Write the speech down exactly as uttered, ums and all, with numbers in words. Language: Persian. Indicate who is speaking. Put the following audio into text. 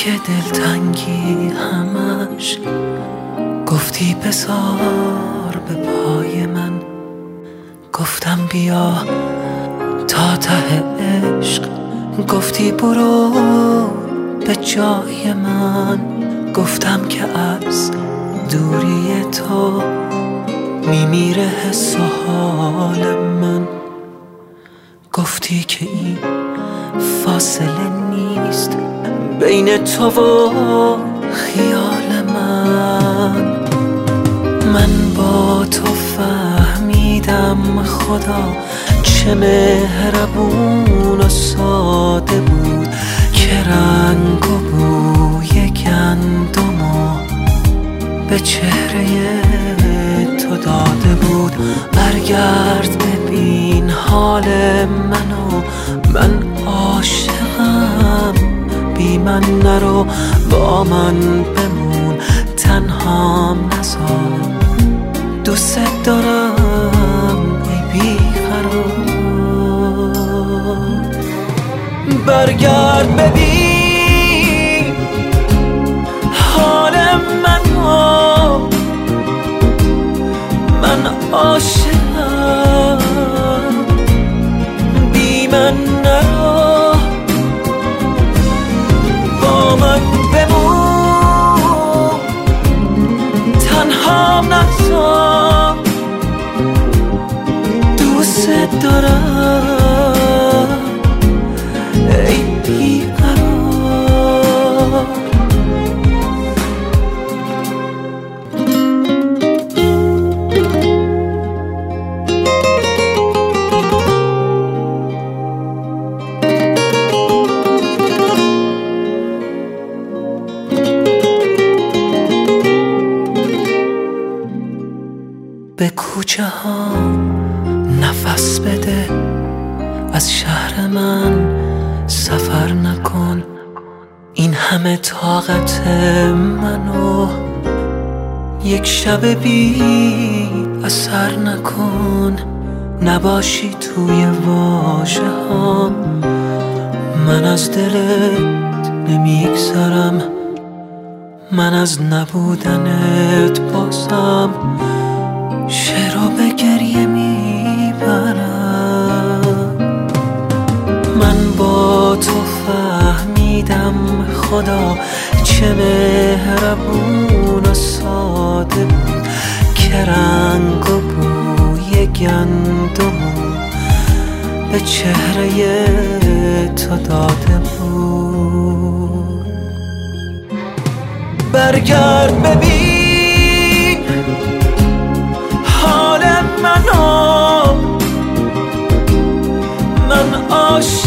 Speaker 1: که دلتنگی همش گفتی بذار به پای من، گفتم بیا تا ته عشق، گفتی برو به جای من، گفتم که از دوری تو میمیره حس و حال من، گفتی که این فاصله نیست بین تو و خیال من. من با تو فهمیدم خدا چه مهربون و ساده بود، که رنگ و بوی گندمو به چهره تو داده بود. برگرد ببین حال منو، من عاشقم، بی من نرو، با من بمون، تنهام نذار، دوست دارم ای بیقرار. برگرد ببین حال منو، من عاشقم، بی من نرو، با من بمون، تنهام نذار، دوست دارم ای بیقرار. به کوچه ها نفس بده، از شهر من سفر نکن، این همه طاقت منو یک شب بی اثر نکن. نباشی توی واژه هام، من از دلت نمیگذرم، من از نبودنت بازم شعرو به گریه میبرم. من با تو فهمیدم خدا چه مهربون و ساده بود، که رنگ و بوی گندمو به چهره تو داده بود. برگرد ببین حال منو، من عاشقم،